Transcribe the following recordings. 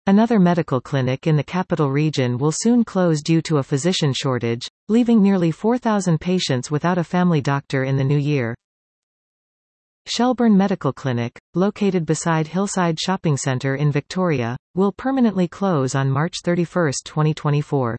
Another medical clinic in the capital region will soon close due to a physician shortage, leaving nearly 4,000 patients without a family doctor in the new year. Shelburne Medical Clinic, located beside Hillside Shopping Centre in Victoria, will permanently close on March 31, 2024.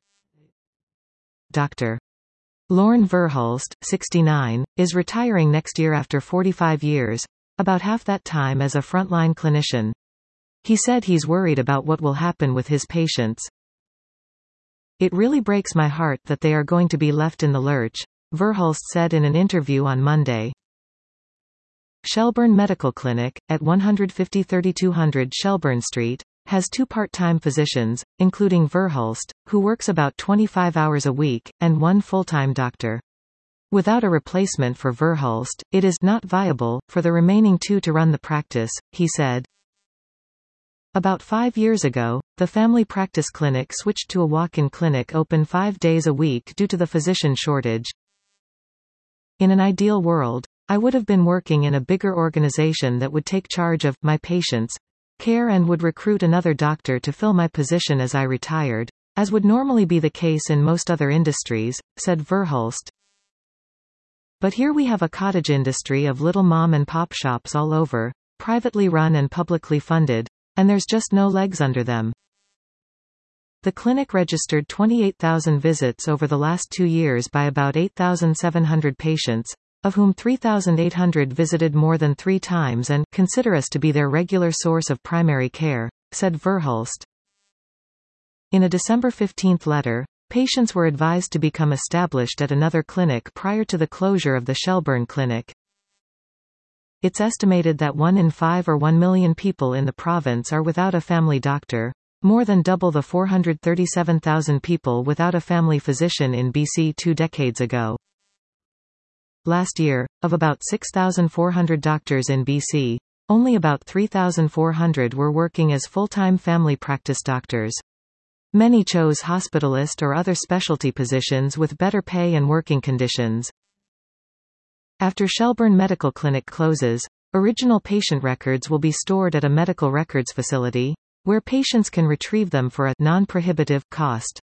Dr. Lorne Verhulst, 69, is retiring next year after 45 years, about half that time as a frontline clinician. He said he's worried about what will happen with his patients. "It really breaks my heart that they are going to be left in the lurch," Verhulst said in an interview on Monday. Shelburne Medical Clinic, at 150 3200 Shelburne Street, has 2 part-time physicians, including Verhulst, who works about 25 hours a week, and 1 full-time doctor. Without a replacement for Verhulst, it is not viable for the remaining 2 to run the practice, he said. About 5 years ago, the family practice clinic switched to a walk-in clinic open 5 days a week due to the physician shortage. "In an ideal world, I would have been working in a bigger organization that would take charge of my patients' care and would recruit another doctor to fill my position as I retired, as would normally be the case in most other industries," said Verhulst. "But here we have a cottage industry of little mom-and-pop shops all over, privately run and publicly funded, and there's just no legs under them." The clinic registered 28,000 visits over the last 2 years by about 8,700 patients, of whom 3,800 visited more than 3 times and consider us to be their regular source of primary care, said Verhulst. In a December 15 letter, patients were advised to become established at another clinic prior to the closure of the Shelburne Clinic. It's estimated that 1 in 5 or 1 million people in the province are without a family doctor, more than double the 437,000 people without a family physician in BC 2 decades ago. Last year, of about 6,400 doctors in BC, only about 3,400 were working as full-time family practice doctors. Many chose hospitalist or other specialty positions with better pay and working conditions. After Shelburne Medical Clinic closes, original patient records will be stored at a medical records facility, where patients can retrieve them for a non-prohibitive cost.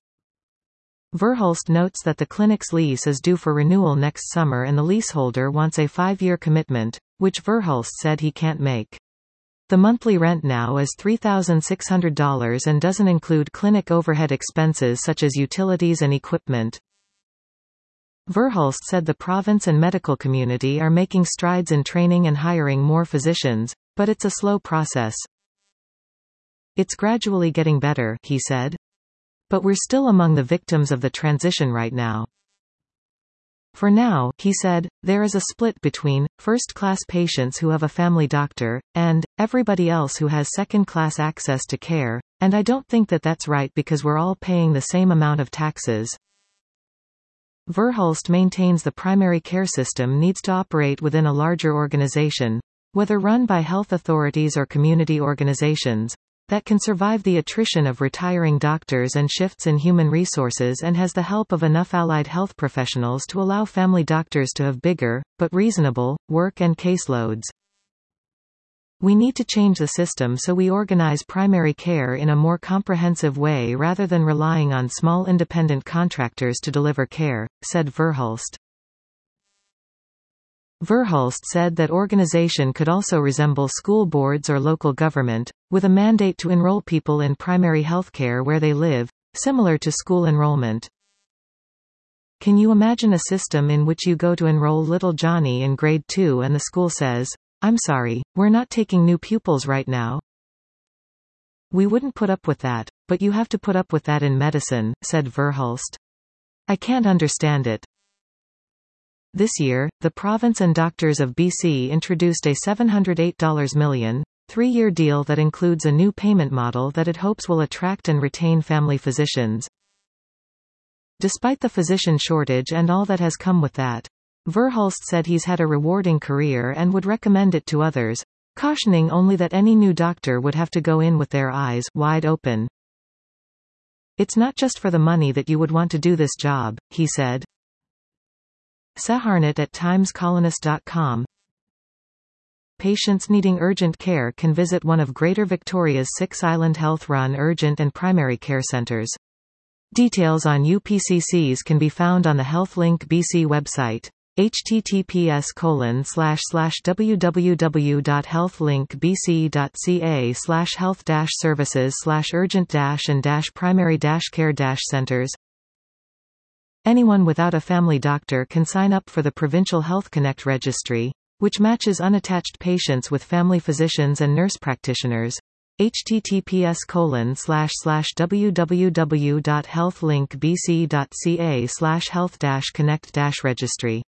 Verhulst notes that the clinic's lease is due for renewal next summer and the leaseholder wants a 5-year commitment, which Verhulst said he can't make. The monthly rent now is $3,600 and doesn't include clinic overhead expenses such as utilities and equipment. Verhulst said the province and medical community are making strides in training and hiring more physicians, but it's a slow process. "It's gradually getting better," he said. "But we're still among the victims of the transition right now. For now," he said, "there is a split between first-class patients who have a family doctor, and everybody else who has second-class access to care, and I don't think that that's right because we're all paying the same amount of taxes." Verhulst maintains the primary care system needs to operate within a larger organization, whether run by health authorities or community organizations, that can survive the attrition of retiring doctors and shifts in human resources and has the help of enough allied health professionals to allow family doctors to have bigger, but reasonable, work and caseloads. "We need to change the system so we organize primary care in a more comprehensive way rather than relying on small independent contractors to deliver care," said Verhulst. Verhulst said that organization could also resemble school boards or local government, with a mandate to enroll people in primary healthcare where they live, similar to school enrollment. "Can you imagine a system in which you go to enroll little Johnny in grade 2 and the school says, 'I'm sorry, we're not taking new pupils right now'? We wouldn't put up with that, but you have to put up with that in medicine," said Verhulst. "I can't understand it." This year, the province and doctors of BC introduced a $708 million, 3-year deal that includes a new payment model that it hopes will attract and retain family physicians. Despite the physician shortage and all that has come with that, Verhulst said he's had a rewarding career and would recommend it to others, cautioning only that any new doctor would have to go in with their eyes wide open. "It's not just for the money that you would want to do this job," he said. Saharnat at timescolonist.com. patients needing urgent care can visit one of Greater Victoria's 6 Island Health Run urgent and primary care centres. Details on UPCCs can be found on the HealthLink BC website. https://www.healthlinkbc.ca/health-services/urgent-and-primary-care-centres. Anyone without a family doctor can sign up for the Provincial Health Connect registry, which matches unattached patients with family physicians and nurse practitioners. https://www.healthlinkbc.ca/health-connect-registry